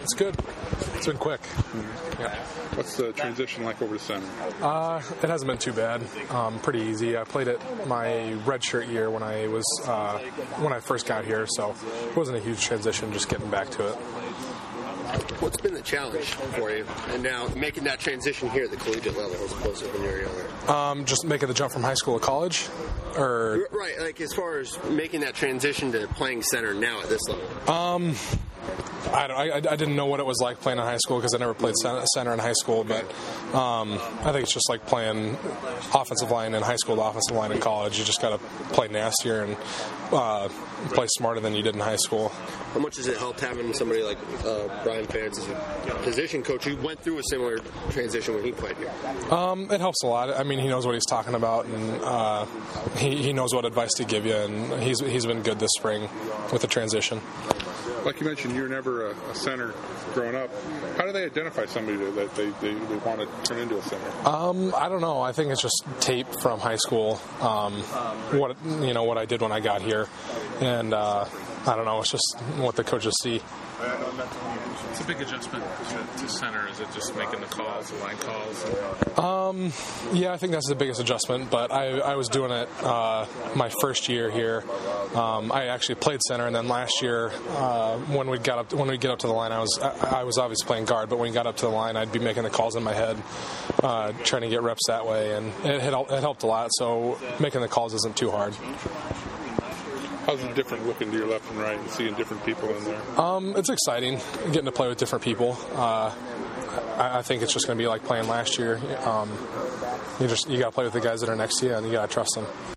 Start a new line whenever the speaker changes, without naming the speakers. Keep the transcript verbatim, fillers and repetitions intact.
it's good. It's been quick.
Mm-hmm.
Yeah.
What's the transition like over to center?
Uh, it hasn't been too bad. Um, pretty easy. I played it my redshirt year when I was uh, when I first got here, so it wasn't a huge transition. Just getting back to it.
What's been the challenge for you? And now making that transition here at the collegiate level as opposed to when you were younger?
Um, just making the jump from high school to college? Or
Right, like as far as making that transition to playing center now at this level.
Um, I, don't, I, I didn't know what it was like playing in high school because I never played center in high school, but um, I think it's just like playing offensive line in high school to offensive line in college. You just got to play nastier and uh, play smarter than you did in high school.
How much has it helped having somebody like uh, Brian Ferentz as a position coach who went through a similar transition when he played here?
Um, it helps a lot. I mean, he knows what he's talking about, and uh, he, he knows what advice to give you, and he's he's been good this spring with the transition.
Like you mentioned, you were never a, a center growing up. How do they identify somebody that they, they, they want to turn into a center?
Um, I don't know. I think it's just tape from high school. Um, what you know, what I did when I got here, and uh, I don't know. It's just what the coaches see.
It's a big adjustment to, to center. Is it just making the calls, the line calls?
Um, yeah, I think that's the biggest adjustment. But I, I was doing it uh, my first year here. Um, I actually played center, and then last year uh, when we got up when we get up to the line, I was I, I was obviously playing guard. But when we got up to the line, I'd be making the calls in my head, uh, trying to get reps that way, and it, it it helped a lot. So making the calls isn't too hard.
How's it different looking to your left and right and seeing different people in there?
Um, it's exciting getting to play with different people. Uh, I, I think it's just going to be like playing last year. Um, you just you got to play with the guys that are next to you, and you got to trust them.